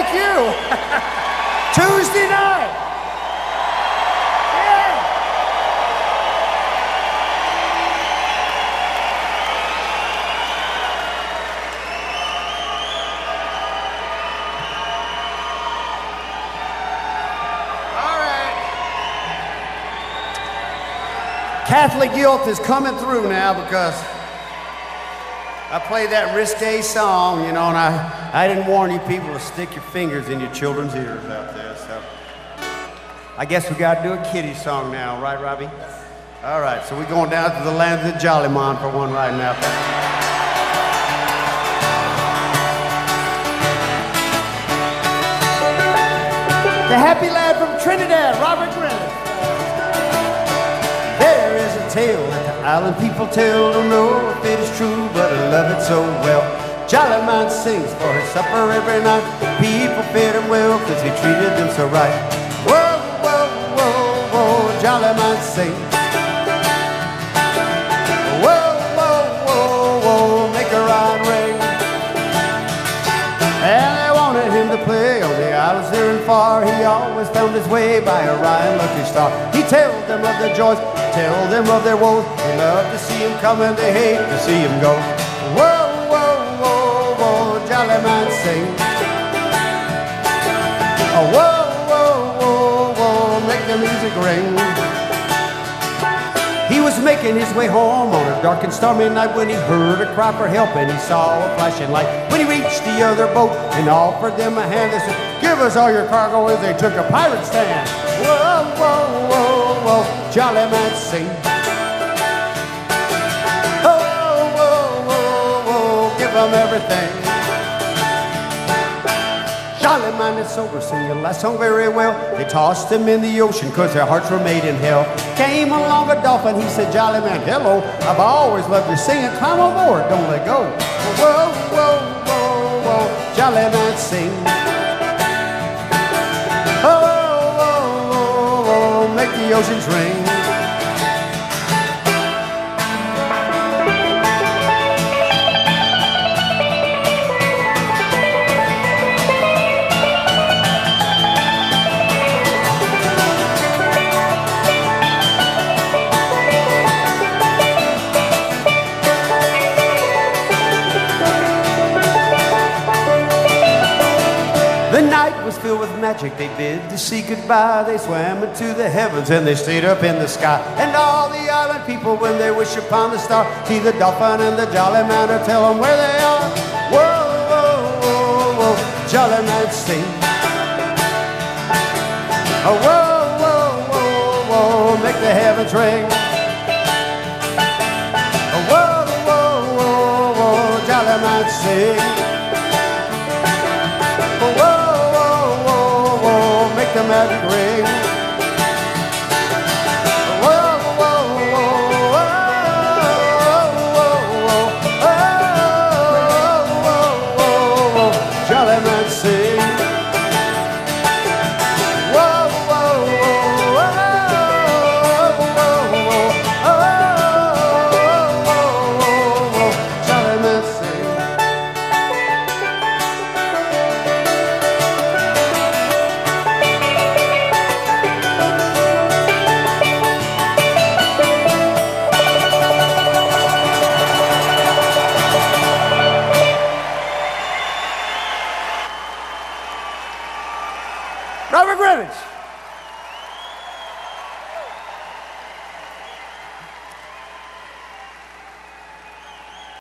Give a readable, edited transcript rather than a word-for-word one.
thank you. Tuesday night. Yeah. All right. Catholic guilt is coming through now because I played that risque song, you know, and I didn't warn you people to stick your fingers in your children's ears out there, so. I guess we gotta do a kiddie song now, right, Robbie? All right, so we're going down to the land of the Jolly Mon for one right now. The happy lad from Trinidad, Robert Greenleaf. There is a tale that the island people tell, don't know if it is true, but I love it so well. Jolly Mon sings for his supper every night. People fed him well, cause he treated them so right. Whoa, whoa, whoa, whoa, Jolly Mon sings. Whoa, whoa, whoa, whoa, make a rhyme ring. And they wanted him to play on the islands near and far. He always found his way by a Ryan lucky star. He told them of their joys, tell them of their woes. They love to see him come and they hate to see him go. Whoa, whoa, whoa, whoa, Jolly Mon sing. Oh, whoa, whoa, whoa, whoa, make the music ring. He was making his way home on a dark and stormy night when he heard a cry for help and he saw a flashing light. When he reached the other boat and offered them a hand, they said, give us all your cargo, as they took a pirate stand. Whoa, whoa, whoa, whoa, Jolly Mon sing. Oh, whoa, whoa, whoa, give them everything. Jolly Mon and sober sing the last song very well. They tossed them in the ocean cause their hearts were made in hell. Came along a dolphin, he said, Jolly Mon, hello, I've always loved your singing, climb on board, don't let go. Whoa, whoa, whoa, whoa, Jolly Mon sing. Oh, whoa, whoa, whoa, make the oceans ring. The night was filled with magic, they bid to see goodbye. They swam into the heavens and they stayed up in the sky. And all the island people, when they wish upon the star, see the dolphin and the Jolly Mon to tell them where they are. Whoa, whoa, whoa, whoa, Jolly Mon sing. Oh, whoa, whoa, whoa, whoa, make the heavens ring. Oh, whoa, whoa, whoa, whoa, Jolly Mon sing. The magic ring. Whoa, whoa, whoa, whoa, whoa, whoa, Jolly Mon sing. Whoa, whoa, whoa, whoa, Jolly Mon sing. Robert Greenleaf.